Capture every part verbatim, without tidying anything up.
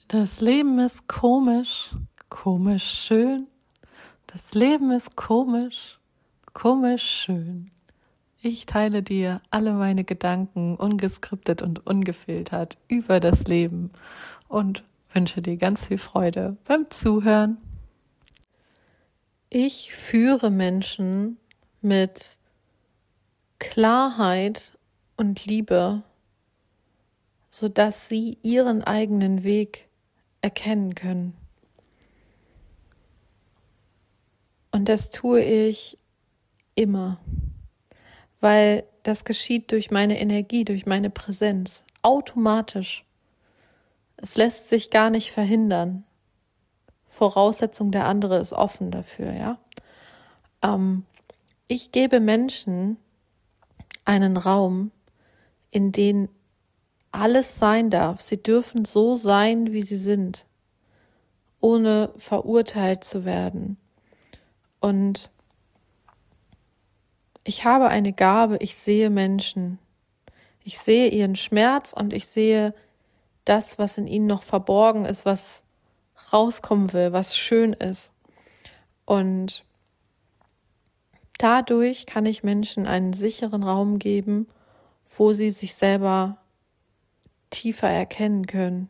Das Leben ist komisch, komisch schön. Das Leben ist komisch, komisch schön. Ich teile dir alle meine Gedanken ungeskriptet und ungefiltert über das Leben und wünsche dir ganz viel Freude beim Zuhören. Ich führe Menschen mit Klarheit und Liebe, sodass sie ihren eigenen Weg erkennen können. Und das tue ich immer, weil das geschieht durch meine Energie, durch meine Präsenz, automatisch. Es lässt sich gar nicht verhindern. Voraussetzung, der andere ist offen dafür, ja. Ähm, ich gebe Menschen einen Raum, in den alles sein darf. Sie dürfen so sein, wie sie sind, ohne verurteilt zu werden. Und ich habe eine Gabe, ich sehe Menschen. Ich sehe ihren Schmerz und ich sehe das, was in ihnen noch verborgen ist, was rauskommen will, was schön ist. Und dadurch kann ich Menschen einen sicheren Raum geben, wo sie sich selber tiefer erkennen können.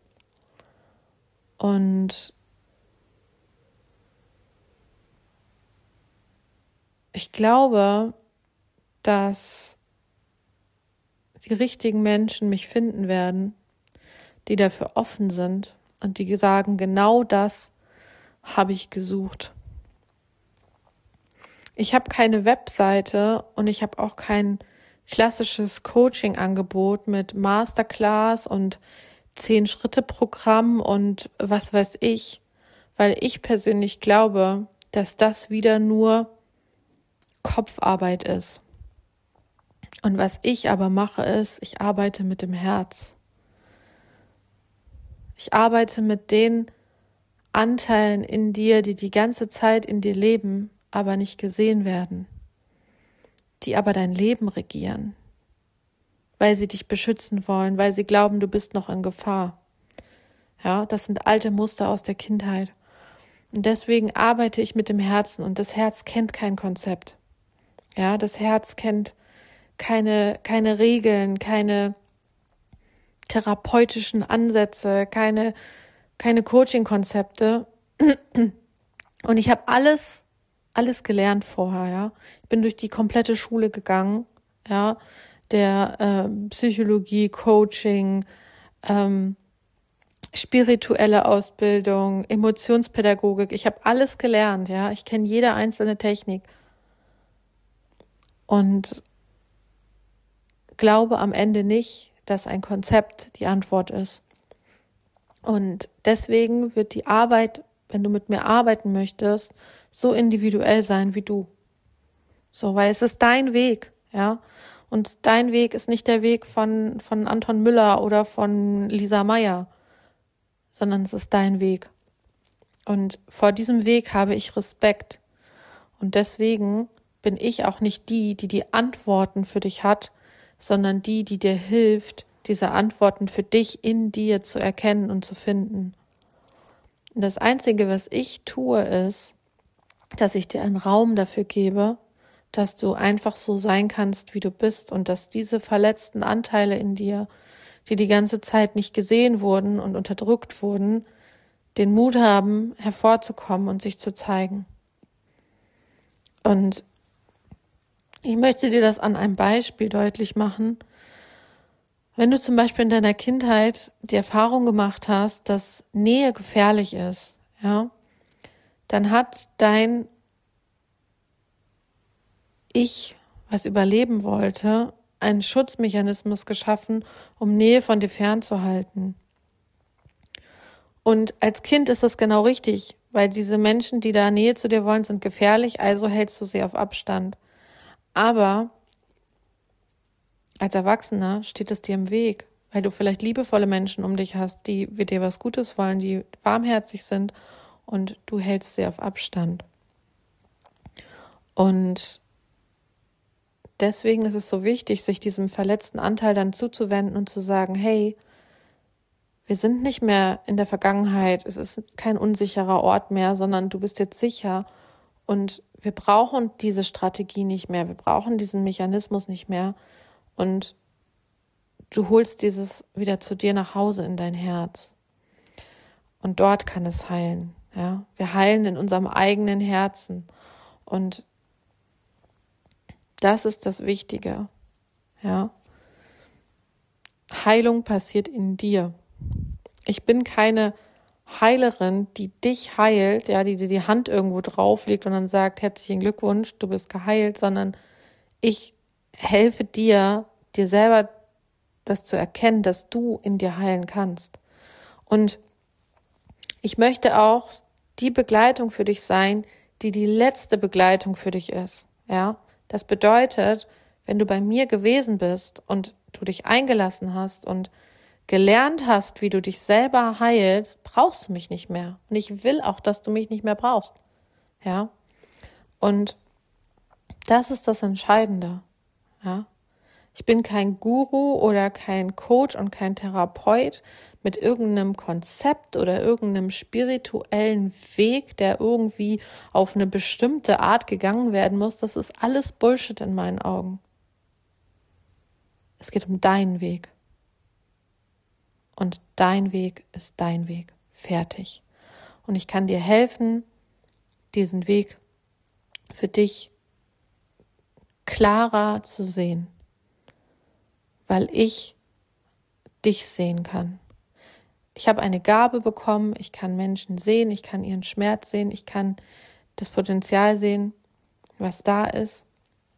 Und ich glaube, dass die richtigen Menschen mich finden werden, die dafür offen sind und die sagen, genau das habe ich gesucht. Ich habe keine Webseite und ich habe auch kein klassisches Coaching-Angebot mit Masterclass und Zehn-Schritte-Programm und was weiß ich, weil ich persönlich glaube, dass das wieder nur Kopfarbeit ist. Und was ich aber mache ist, ich arbeite mit dem Herz. Ich arbeite mit den Anteilen in dir, die die ganze Zeit in dir leben, aber nicht gesehen werden, die aber dein Leben regieren, weil sie dich beschützen wollen, weil sie glauben, du bist noch in Gefahr. Ja, das sind alte Muster aus der Kindheit. Und deswegen arbeite ich mit dem Herzen und das Herz kennt kein Konzept. Ja, das Herz kennt keine, keine Regeln, keine therapeutischen Ansätze, keine, keine Coaching-Konzepte. Und ich habe alles, alles gelernt vorher, ja. Ich bin durch die komplette Schule gegangen, ja, der äh, Psychologie, Coaching, ähm, spirituelle Ausbildung, Emotionspädagogik. Ich habe alles gelernt, ja. Ich kenne jede einzelne Technik. Und glaube am Ende nicht, dass ein Konzept die Antwort ist. Und deswegen wird die Arbeit, wenn du mit mir arbeiten möchtest, so individuell sein wie du. So, weil es ist dein Weg, ja. Und dein Weg ist nicht der Weg von, von Anton Müller oder von Lisa Meyer, sondern es ist dein Weg. Und vor diesem Weg habe ich Respekt. Und deswegen bin ich auch nicht die, die die Antworten für dich hat, sondern die, die dir hilft, diese Antworten für dich in dir zu erkennen und zu finden. Und das Einzige, was ich tue, ist, dass ich dir einen Raum dafür gebe, dass du einfach so sein kannst, wie du bist und dass diese verletzten Anteile in dir, die die ganze Zeit nicht gesehen wurden und unterdrückt wurden, den Mut haben, hervorzukommen und sich zu zeigen. Und ich möchte dir das an einem Beispiel deutlich machen. Wenn du zum Beispiel in deiner Kindheit die Erfahrung gemacht hast, dass Nähe gefährlich ist, ja, dann hat dein Ich, was überleben wollte, einen Schutzmechanismus geschaffen, um Nähe von dir fernzuhalten. Und als Kind ist das genau richtig, weil diese Menschen, die da Nähe zu dir wollen, sind gefährlich, also hältst du sie auf Abstand. Aber als Erwachsener steht es dir im Weg, weil du vielleicht liebevolle Menschen um dich hast, die dir was Gutes wollen, die warmherzig sind und du hältst sie auf Abstand. Und deswegen ist es so wichtig, sich diesem verletzten Anteil dann zuzuwenden und zu sagen, hey, Wir sind nicht mehr in der Vergangenheit. Es ist kein unsicherer Ort mehr, sondern du bist jetzt sicher. Und wir brauchen diese Strategie nicht mehr. Wir brauchen diesen Mechanismus nicht mehr. Und du holst dieses wieder zu dir nach Hause in dein Herz. Und dort kann es heilen. Ja? Wir heilen in unserem eigenen Herzen. Und das ist das Wichtige. Ja? Heilung passiert in dir. Ich bin keine Heilerin, die dich heilt, ja, die dir die Hand irgendwo drauflegt und dann sagt, herzlichen Glückwunsch, du bist geheilt, sondern ich helfe dir, dir selber das zu erkennen, dass du in dir heilen kannst. Und ich möchte auch die Begleitung für dich sein, die die letzte Begleitung für dich ist, ja. Das bedeutet, wenn du bei mir gewesen bist und du dich eingelassen hast und gelernt hast, wie du dich selber heilst, brauchst du mich nicht mehr. Und ich will auch, dass du mich nicht mehr brauchst. Ja. Und das ist das Entscheidende. Ja. Ich bin kein Guru oder kein Coach und kein Therapeut mit irgendeinem Konzept oder irgendeinem spirituellen Weg, der irgendwie auf eine bestimmte Art gegangen werden muss. Das ist alles Bullshit in meinen Augen. Es geht um deinen Weg. Und dein Weg ist dein Weg. Fertig. Und ich kann dir helfen, diesen Weg für dich klarer zu sehen. Weil ich dich sehen kann. Ich habe eine Gabe bekommen, ich kann Menschen sehen, ich kann ihren Schmerz sehen, ich kann das Potenzial sehen, was da ist.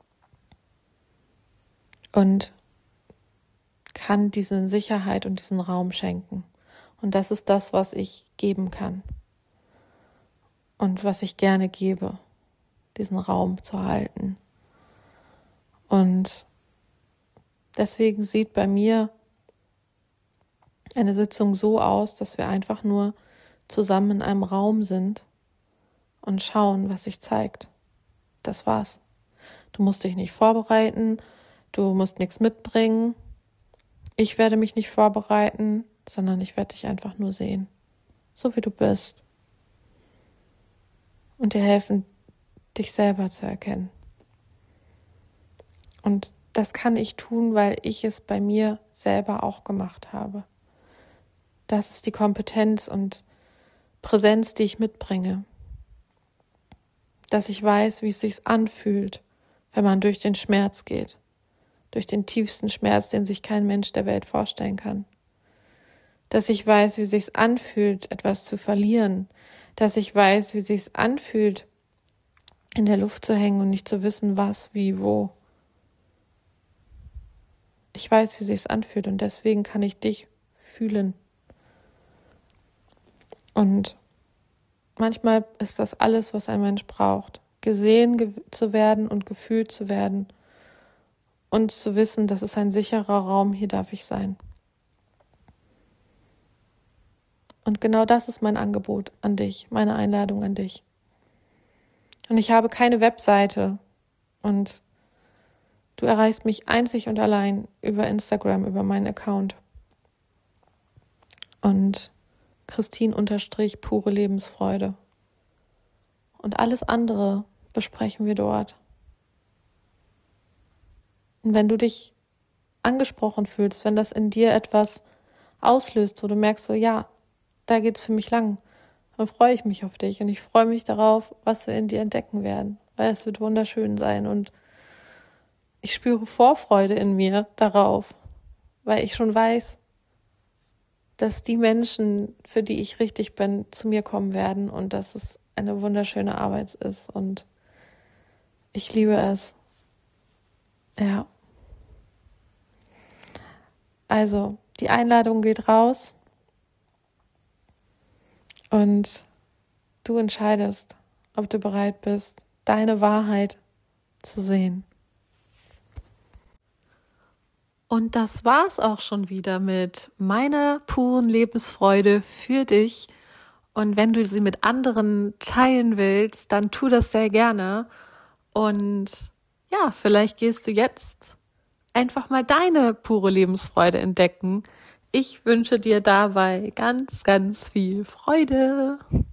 Und kann diese Sicherheit und diesen Raum schenken. Und das ist das, was ich geben kann. Und was ich gerne gebe, diesen Raum zu halten. Und deswegen sieht bei mir eine Sitzung so aus, dass wir einfach nur zusammen in einem Raum sind und schauen, was sich zeigt. Das war's. Du musst dich nicht vorbereiten, du musst nichts mitbringen. Ich werde mich nicht vorbereiten, sondern ich werde dich einfach nur sehen, so wie du bist. Und dir helfen, dich selber zu erkennen. Und das kann ich tun, weil ich es bei mir selber auch gemacht habe. Das ist die Kompetenz und Präsenz, die ich mitbringe. Dass ich weiß, wie es sich anfühlt, wenn man durch den Schmerz geht. Durch den tiefsten Schmerz, den sich kein Mensch der Welt vorstellen kann. Dass ich weiß, wie es sich anfühlt, etwas zu verlieren. Dass ich weiß, wie es sich anfühlt, in der Luft zu hängen und nicht zu wissen, was, wie, wo. Ich weiß, wie es sich anfühlt und deswegen kann ich dich fühlen. Und manchmal ist das alles, was ein Mensch braucht. Gesehen ge- zu werden und gefühlt zu werden. Und zu wissen, das ist ein sicherer Raum, hier darf ich sein. Und genau das ist mein Angebot an dich, meine Einladung an dich. Und ich habe keine Webseite und du erreichst mich einzig und allein über Instagram, über meinen Account. Und Christine unterstrich pure Lebensfreude. Und alles andere besprechen wir dort. Und wenn du dich angesprochen fühlst, wenn das in dir etwas auslöst, wo du merkst, so ja, da geht's für mich lang, dann freue ich mich auf dich und ich freue mich darauf, was wir in dir entdecken werden, weil es wird wunderschön sein und ich spüre Vorfreude in mir darauf, weil ich schon weiß, dass die Menschen, für die ich richtig bin, zu mir kommen werden und dass es eine wunderschöne Arbeit ist und ich liebe es. Ja. Also, die Einladung geht raus und du entscheidest, ob du bereit bist, deine Wahrheit zu sehen. Und das war's auch schon wieder mit meiner puren Lebensfreude für dich. Und wenn du sie mit anderen teilen willst, dann tu das sehr gerne. Und ja, vielleicht gehst du jetzt einfach mal deine pure Lebensfreude entdecken, Ich wünsche dir dabei ganz, ganz viel Freude.